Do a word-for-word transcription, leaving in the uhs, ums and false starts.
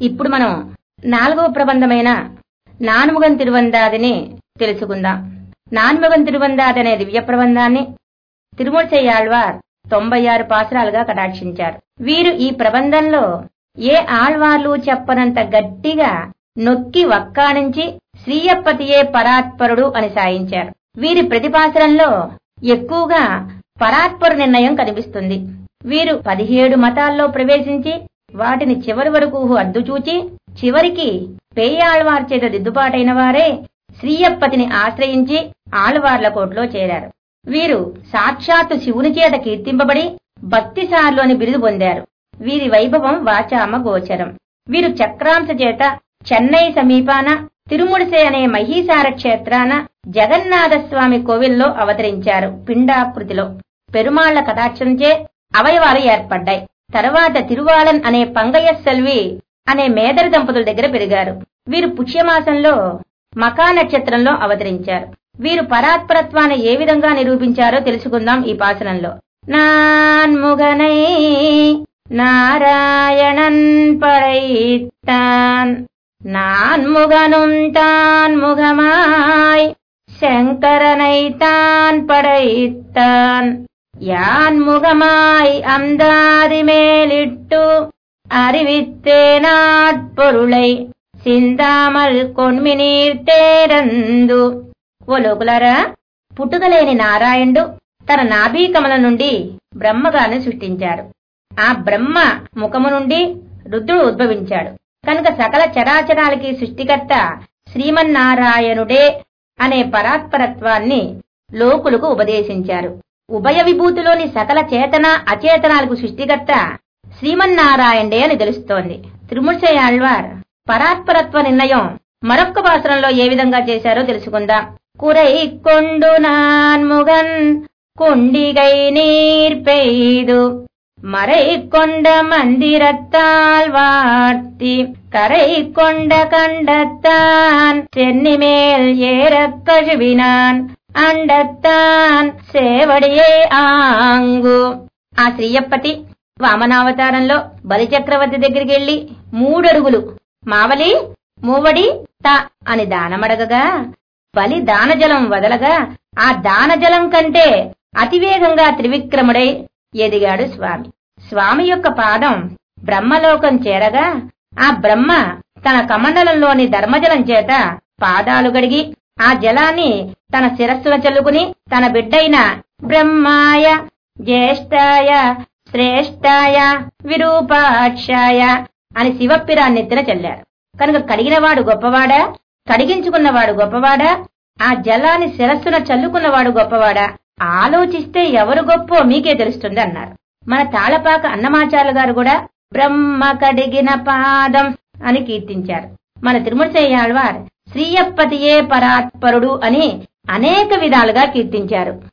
ఇప్పుడు మనం నాలుగవ ప్రబంధమైన నాన్ముగన్ తిరువందాదిని తెలుసుకుందాం. నాన్ముగన్ తిరువందాది అనే దివ్య ప్రబంధాన్ని తిరుమూర్తి ఆళ్వార్ తొంభై ఆరు పాసురాలుగా కటాక్షించారు. వీరు ఈ ప్రబంధంలో ఏ ఆళ్వార్లు చెప్పనంత గట్టిగా నొక్కి వక్కాణించి శ్రీయప్పతియే పరాత్పరుడు అని సాయించారు. వీరి ప్రతిపాసరంలో ఎక్కువగా పరాత్పరు నిర్ణయం కనిపిస్తుంది. వీరు పదిహేడు మతాల్లో ప్రవేశించి వాటిని చివరి వరకు అద్దుచూచి చివరికి పేయాళ్వార్ చేత దిద్దుబాటైన వారే శ్రీయప్పతిని ఆశ్రయించి ఆళ్వార్ల కోట్లో చేరారు. వీరు సాక్షాత్తు శివుని చేత కీర్తింపబడి భక్తిసార్లోని బిరుదు పొందారు. వీరి వైభవం వాచామ గోచరం. వీరు చక్రాంశ చేత చెన్నై సమీపాన తిరుముడిసే అనే మహీసార క్షేత్రాన జగన్నాథస్వామి కోవిల్లో అవతరించారు. పిండాకృతిలో పెరుమాళ్ల కటాక్షంచే అవయవాలు ఏర్పడ్డాయి. తర్వాత తిరువాలన్ అనే పంగయ్య సెల్వి అనే మేదరి దంపతుల దగ్గర పెరిగారు. వీరు పుష్యమాసంలో మకా నక్షత్రంలో అవతరించారు. వీరు పరాత్పరత్వాన్ని ఏ విధంగా నిరూపించారో తెలుసుకుందాం ఈ పాసనంలో. నాన్ముగనై నారాయణన్ పడైత్తాన్ నాన్ముగనుం తాన్ ముగమాయ్ శంకరనైతాన్ పడైత్తాన్ யான்முகமாய் அம்தாதி மேலிட்டு அறிவித்தே நாட்பொருளை సిందామల్ కొన్మినీర్ తేరందు. ఓ లోకులారా, పుట్టుకలేని నారాయణుడు తన నాభీకమల నుండి బ్రహ్మగాను సృష్టించాడు. ఆ బ్రహ్మ ముఖము నుండి రుద్రుడు ఉద్భవించాడు. కనుక సకల చరాచరాలకి సృష్టికర్త శ్రీమన్నారాయణుడే అనే పరాత్పరత్వాన్ని లోకులకు ఉపదేశించారు. ఉభయ విభూతిలోని సకల చేతన అచేతనాలకు సృష్టికర్త శ్రీమన్నారాయణుడే అని తెలుస్తోంది. తిరుమూర్తి ఆళ్వార్ పరాత్పరత్వ నిర్ణయం మరొక్క పాసరంలో ఏ విధంగా చేశారో తెలుసుకుందాం. కురై కొండు నాన్ముగన్ కొండిగై నీర్ పెయ్దు మరై కొండ మందిరత్తాల్ వార్తి కరై కొండ కండత్తాన్ చెన్నిమేల్ ఏరక్కజువినాన్ అండత్తాన్ సేవడియే ఆంగు. ఆ శ్రీయప్పతి వామనావతారంలో బలిచక్రవర్తి దగ్గరికి వెళ్లి మూడడుగులు మావలి మూవడి త అని దానమడగగా బలి దానజలం వదలగా ఆ దానజలం కంటే అతివేగంగా త్రివిక్రముడై ఎదిగాడు స్వామి. స్వామి యొక్క పాదం బ్రహ్మలోకం చేరగా ఆ బ్రహ్మ తన కమండలంలోని ధర్మజలం చేత పాదాలు గడిగి ఆ జలాన్ని తన శిరస్సున చల్లుకుని తన బిడ్డైన బ్రహ్మాయ జ్యేష్ఠాయ శ్రేష్ఠాయ విరూపాక్షాయ అని శివప్పిరాన్నెత్తిన చల్లారు. కనుక కడిగినవాడు గొప్పవాడా, కడిగించుకున్నవాడు గొప్పవాడా, ఆ జలాన్ని శిరస్సున చల్లుకున్నవాడు గొప్పవాడా, ఆలోచిస్తే ఎవరు గొప్పో మీకే తెలుస్తుంది అన్నారు. మన తాళపాక అన్నమాచార్యులు గారు కూడా బ్రహ్మ కడిగిన పాదం అని కీర్తించారు. మన తిరుమూర్తి ఆళ్వార్ శ్రీయప్పతియే పరాత్పరుడు అని అనేక విధాలుగా కీర్తించారు.